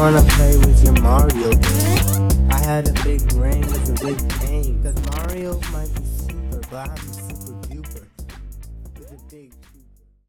wanna play with your Mario game. I had a big brain with a big pain, cause Mario might be super, but I'm